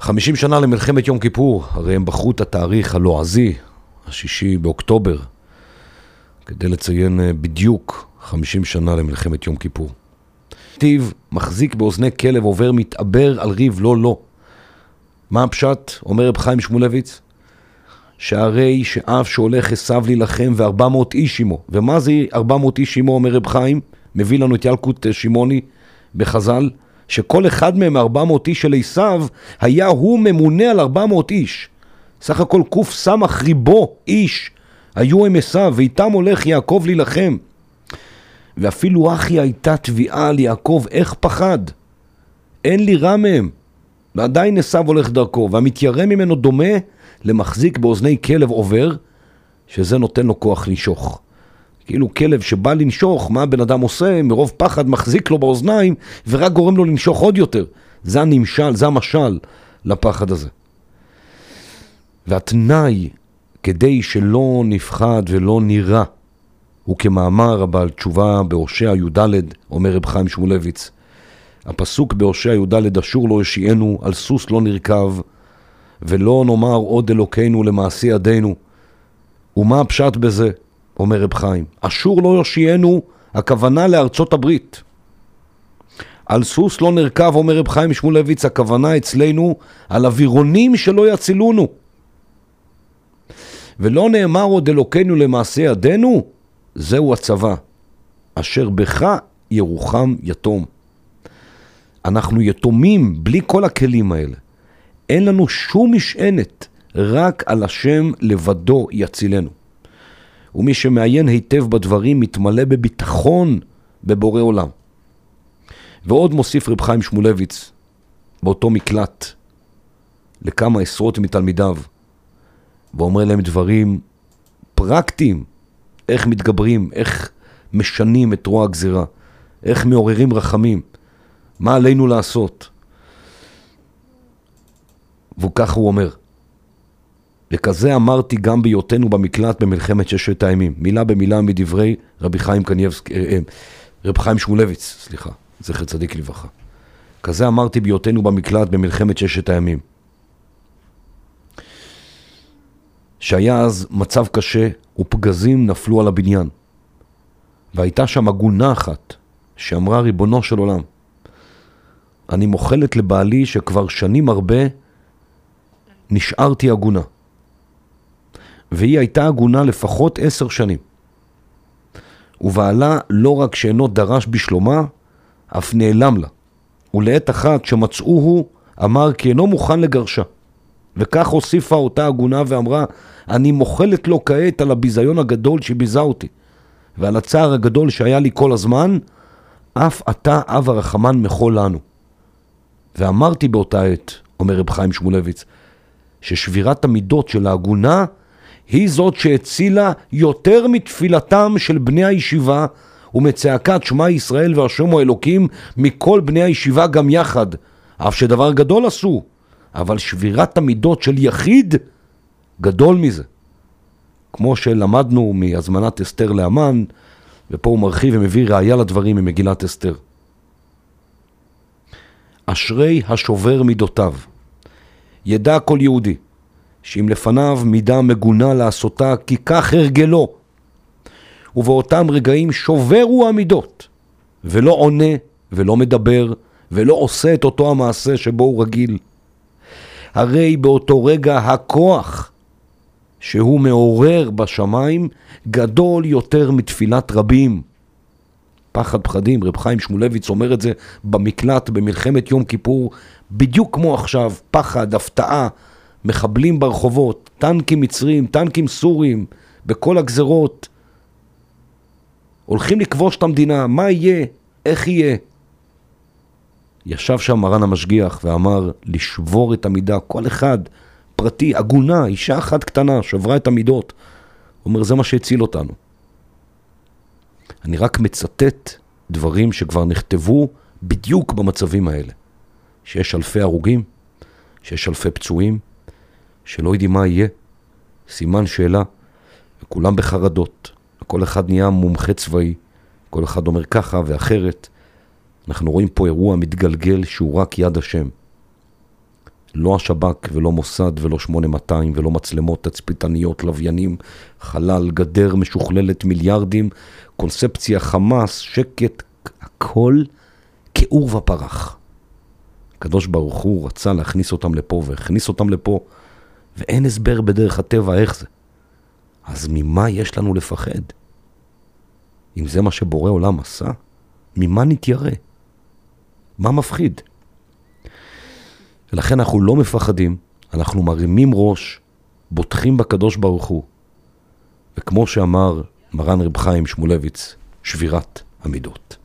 50 שנה למלחמת יום כיפור, הרי הם בחרו את התאריך הלועזי, 6 באוקטובר, כדי לציין בדיוק 50 שנה למלחמת יום כיפור. טיב מחזיק באוזני כלב עובר מתעבר על ריב לא. מה הפשט? אומר רב חיים שמואלביץ, שהרי שאף שהולך עשיו להילחם ו400 איש עמו. ומה זה 400 איש עמו, אומר רב חיים? מביא לנו את ילקוט שמעוני בחז"ל, שכל אחד מהם 400 איש של עשיו היה הוא ממונה על 400 איש. סך הכל קוף סמך ריבו איש היו הם עשיו, ואיתם הולך יעקב להילחם. ואפילו אחי הייתה תביעה על יעקב, איך פחד? אין לי רע מהם. ועדיין עשיו הולך דרכו, והמתיירא ממנו דומה למחזיק באוזני כלב עובר, שזה נותן לו כוח לנשוך. כאילו כלב שבא לנשוך, מה הבן אדם עושה? מרוב פחד מחזיק לו באוזניים, ורק גורם לו לנשוך עוד יותר. זה הנמשל, זה המשל לפחד הזה. והתנאי, כדי שלא נפחד ולא נראה, הוא כמאמר הבעל תשובה בהושע י"ד, אומר רב חיים שמואלביץ. הפסוק בהושע י"ד, אשור לא יושיענו, על סוס לא נרכב, ולא נאמר עוד אלוקינו למעשי ידינו. ומה הפשט בזה? אומר רב חיים. אשור לא יושיענו, הכוונה לארצות הברית. על סוס לא נרכב, אומר רב חיים שמואלביץ, הכוונה אצלנו על אווירונים שלא יצילונו. ולא נאמר עוד אלוקינו למעשי ידינו, זהו הצבא. אשר בך ירוחם יתום. אנחנו יתומים בלי כל הכלים האלה. אין לנו שום משענת, רק על השם לבדו יצילנו. ומי שמעיין היטב בדברים מתמלא בביטחון בבורא עולם. ועוד מוסיף רב חיים שמואלביץ באותו מקלט לכמה עשרות מתלמידיו, ואומר להם דברים פרקטיים, איך מתגברים, איך משנים את רוע הגזירה, איך מעוררים רחמים, מה עלינו לעשות. וכך הוא אומר, וכזה אמרתי גם בהיותנו במקלט במלחמת ששת הימים, מילה במילה מדברי רב חיים שמואלביץ, זכר צדיק לברכה. כזה אמרתי בהיותנו במקלט במלחמת ששת הימים, שהיה אז מצב קשה ופגזים נפלו על הבניין, והייתה שם עגונה אחת שאמרה, ריבונו של עולם, אני מוכלת לבעלי שכבר שנים הרבה נשארתי עגונה, והיא הייתה עגונה לפחות 10 שנים, ובעלה לא רק שאינו דרש בשלומה, אף נעלם לה, ולעת אחת שמצאוהו אמר כי אינו מוכן לגרשה. וכך הוסיפה אותה עגונה ואמרה, אני מוכלת לו כעת על הביזיון הגדול שביזה אותי, ועל הצער הגדול שהיה לי כל הזמן, אף אתה אב הרחמן מחול לנו. ואמרתי באותה עת, אומר רב חיים שמואלביץ, ששבירת המידות של העגונה היא זאת שהצילה יותר מתפילתם של בני הישיבה ומצעקת שמע ישראל והשם אלוקים מכל בני הישיבה גם יחד, אף שדבר גדול עשו, אבל שבירת המידות של יחיד גדול מזה. כמו שלמדנו מהזמנת אסתר לאמן, ופה הוא מרחיב ומביא ראיה לדברים ממגילת אסתר. אשרי השובר מידותיו. ידע כל יהודי שאם לפניו מידה מגונה לעשותה כי כך הרגלו, ובאותם רגעים שוברו המידות, ולא עונה ולא מדבר ולא עושה את אותו המעשה שבו הוא רגיל. הרי באותו רגע הכוח שהוא מעורר בשמיים גדול יותר מתפילת רבים. פחד פחדים, רב חיים שמואלביץ אומר את זה במקלט במלחמת יום כיפור, בדיוק כמו עכשיו, פחד, הפתעה, מחבלים ברחובות, טנקים מצרים, טנקים סורים, בכל הגזרות. הולכים לכבוש את המדינה, מה יהיה? איך יהיה? ישב שם מרן המשגיח ואמר לשבור את המידה, כל אחד פרטי, עגונה, אישה אחת קטנה, שברה את המידות. הוא אומר, זה מה שהציל אותנו. אני רק מצטט דברים שכבר נכתבו בדיוק במצבים האלה. שיש אלפי הרוגים, שיש אלפי פצועים, שלא יודעים מה יהיה, סימן שאלה, וכולם בחרדות, וכל אחד נהיה מומחה צבאי, כל אחד אומר ככה ואחרת. אנחנו רואים פה אירוע מתגלגל שהוא רק יד השם. לא השב"כ ולא מוסד ולא 8200 ולא מצלמות תצפיתניות, לוויינים, חלל, גדר משוכללת, מיליארדים, קונספציה, חמאס, שקט, הכל כאור ופרח. הקדוש ברוך הוא רצה להכניס אותם לפה והכניס אותם לפה, ואין הסבר בדרך הטבע איך זה. אז ממה יש לנו לפחד? אם זה מה שבורא עולם עשה, ממה נתיירא? מה מפחיד? ולכן אנחנו לא מפחדים, אנחנו מרימים ראש, בוטחים בקדוש ברוך הוא, וכמו שאמר מרן רב חיים שמואלביץ, שבירת המידות.